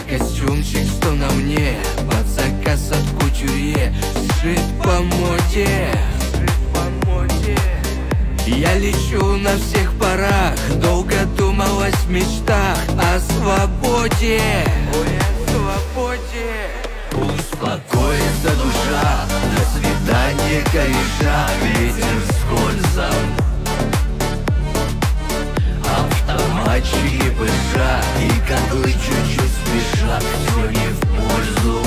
костюмчик, что на мне, под заказ от кутюрье, сшит по моде. Я лечу на всех парах, долго думалось в мечтах о свободе. Ой, о свободе. Успокоится душа, до свидания, кореша. Ветер скользом, автоматчики пыша, и котлы чуть-чуть спешат, все не в пользу.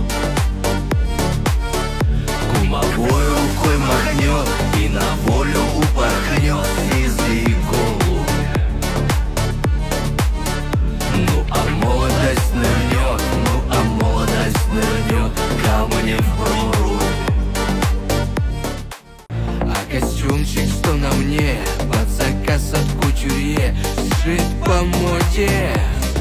Кумовой рукой махнет и на волю упорхнет сизый голубь. Ну а молодость нырнет, ну а молодость нырнет ко мне в прорубь. А костюмчик, что на мне, под заказ от кутюрье, сшит по моде.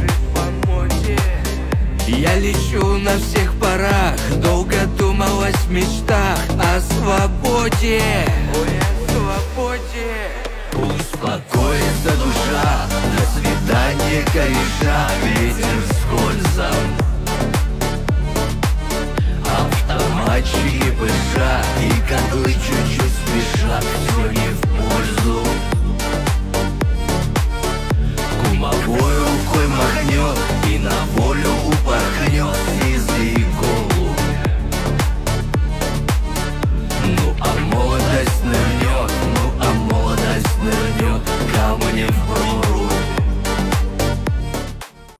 Я лечу на всех парах, долго думалось в мечтах о свободе. Ой, о свободе. Успокоится душа, до свидания, кореша. Ветер скользом, автоматчики пыша, и котлы